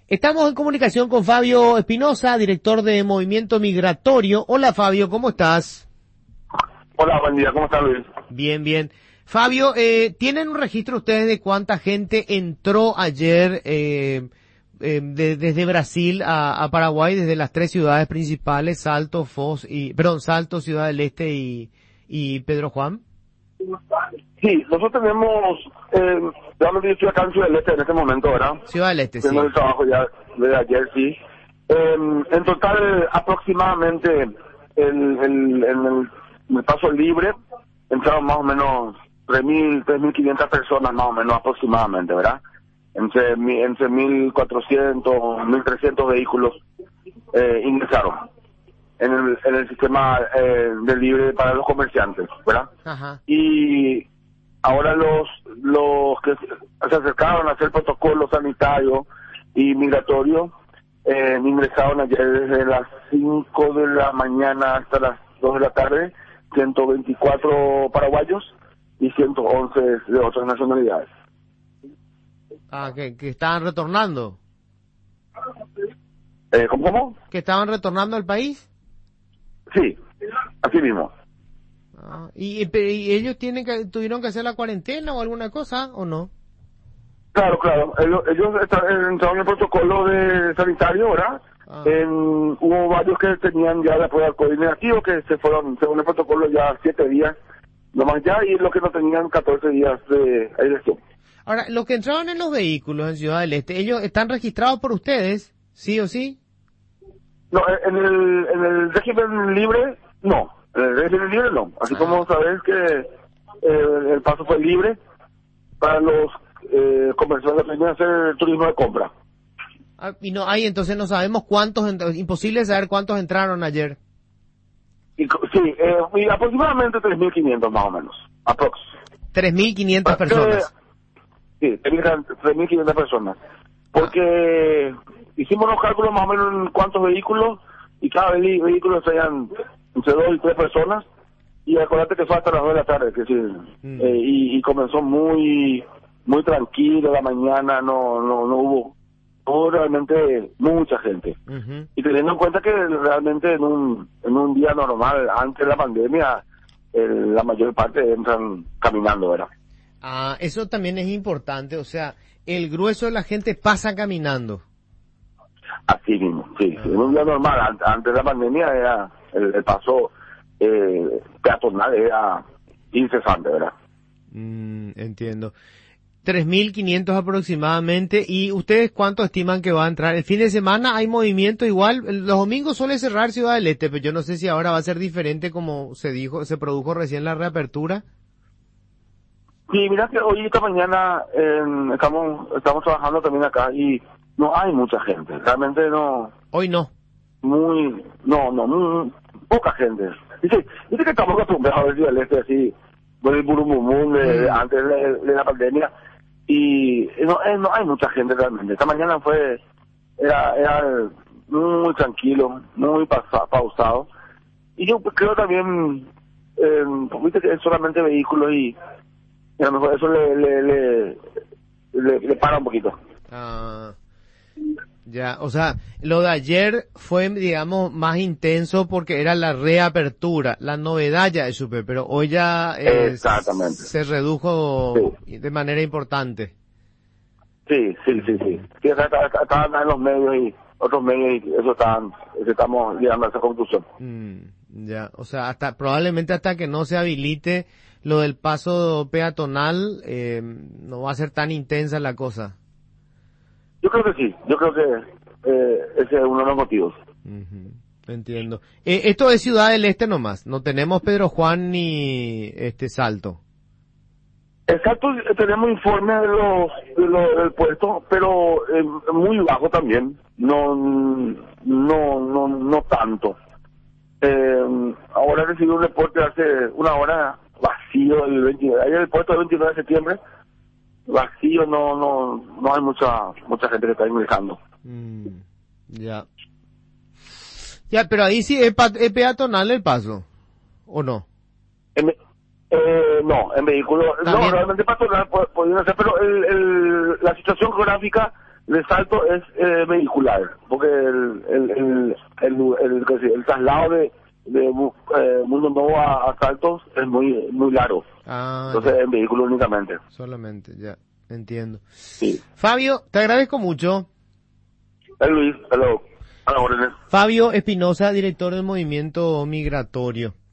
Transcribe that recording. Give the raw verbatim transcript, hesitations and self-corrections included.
Estamos en comunicación con Fabio Espinosa, director de Movimiento Migratorio. Hola Fabio, ¿cómo estás? Hola, buen día, ¿cómo estás, Luis? Bien, bien. Fabio, eh, ¿tienen un registro ustedes de cuánta gente entró ayer eh, eh, de- desde Brasil a, a Paraguay, desde las tres ciudades principales, Salto, Foz y, perdón, Salto, Ciudad del Este y, y Pedro Juan? Sí, nosotros tenemos, eh, realmente yo estoy acá en Ciudad del Este en este momento, ¿verdad? Ciudad del Este, sí. Haciendo el trabajo ya desde ayer, sí. Eh, en total, aproximadamente, el, el, en el, en el paso libre, entraron más o menos tres mil, tres mil quinientas personas más o menos aproximadamente, ¿verdad? Entre, mi- entre mil cuatrocientos, mil trescientos vehículos eh, ingresaron en el, en el sistema eh, de libre para los comerciantes, ¿verdad? Ajá. Y ahora los los que se acercaron a hacer protocolo sanitario y migratorio eh, ingresaron ayer desde las cinco de la mañana hasta las dos de la tarde, ciento veinticuatro paraguayos y ciento once de otras nacionalidades. Ah, que, que estaban retornando. Eh, ¿Cómo? ¿Cómo? ¿Que estaban retornando al país? Sí, así mismo. Ah, ¿y, y, y ellos tienen que, tuvieron que hacer la cuarentena o alguna cosa, o no? Claro, claro. Ellos, ellos esta- entraron en el protocolo de sanitario, ¿verdad? Ah. En, hubo varios que tenían ya la prueba de COVID negativo, que se fueron, según el protocolo, ya siete días, nomás ya, y los que no tenían catorce días de elección. Ahora, los que entraron en los vehículos en Ciudad del Este, ¿ellos están registrados por ustedes? ¿Sí o sí? No, en el, en el régimen libre, no. En el régimen libre, no. Así Ah. como sabes que eh, el paso fue libre para los eh, comerciantes que venían a hacer turismo de compra. Ah, y no hay, entonces no sabemos cuántos, ent- imposible saber cuántos entraron ayer. Y, co- sí, eh, y aproximadamente tres mil quinientos más o menos, aprox. tres mil quinientas Porque- personas. Sí, tres mil quinientas personas. Porque hicimos los cálculos más o menos en cuántos vehículos, y cada vehi- vehículo serían entre dos y tres personas, y acuérdate que fue hasta las dos de la tarde, que sí, Mm. eh, y, y comenzó muy muy tranquilo la mañana, no no no hubo, no hubo realmente mucha gente. Ujú. Y teniendo en cuenta que realmente en un en un día normal, antes de la pandemia, el- la mayor parte entran caminando, ¿verdad? Ah, eso también es importante, o sea, el grueso de la gente pasa caminando. Así mismo, sí. En un día normal, an- antes de la pandemia, era el, el paso eh, peatonal era incesante, ¿verdad? Mm, entiendo. tres mil quinientos aproximadamente. ¿Y ustedes cuánto estiman que va a entrar? El fin de semana hay movimiento igual. El- Los domingos suele cerrar Ciudad del Este, pero yo no sé si ahora va a ser diferente como se dijo, se produjo recién la reapertura. Sí, mira que hoy esta mañana eh, estamos estamos trabajando también acá y no hay mucha gente. Realmente no, Hoy no. muy, no, no, muy, poca gente. Dice, dice que estamos acostumbrados a ver Ciudad del Este así, por el burumbumum de, de Mm. antes de, de la pandemia, y no, eh, no hay mucha gente realmente. Esta mañana fue, era, era muy tranquilo, muy pausa- pausado, y yo creo también, eh, viste que es solamente vehículos y, y a lo mejor eso le, le, le, le, le para un poquito. Ah, ya, o sea, lo de ayer fue, digamos, más intenso porque era la reapertura, la novedad ya es super, pero hoy ya eh, Exactamente. se redujo de manera importante. Sí, sí, sí, sí. Sí, acá- acá- acá estaban en los medios y otros medios y eso estaban, eso estamos llegando a esa conclusión. Mm, ya, o sea, hasta probablemente hasta que no se habilite lo del paso peatonal, eh, no va a ser tan intensa la cosa. Yo creo que sí, yo creo que eh, ese es uno de los motivos. Ujú, entiendo. Eh, esto es Ciudad del Este nomás, no tenemos Pedro Juan ni este Salto. Exacto, tenemos informes de los, de los del puesto, pero eh, muy bajo también, no, no, no, no tanto. Eh, ahora recibí un reporte hace una hora vacío, el veinte, ayer el puesto del veintinueve de septiembre, vacío, no, no, no hay mucha, mucha gente que está ingresando. Mm, ya. Ya, pero ahí sí es, pa- es peatonal el paso, ¿o no? En, eh, no, en vehículos, no, También. realmente patronal po- podrían hacer, pero el, el, la situación geográfica de Salto es eh, vehicular, porque el el el el, el, el, el traslado de, de eh, Mundo Nuevo a, a Salto es muy muy largo. Ah, Entonces ya. en vehículo únicamente. Solamente, ya, entiendo. Sí. Fabio, te agradezco mucho. El Luis, hello. A la orden. Fabio Espinosa, director del Movimiento Migratorio.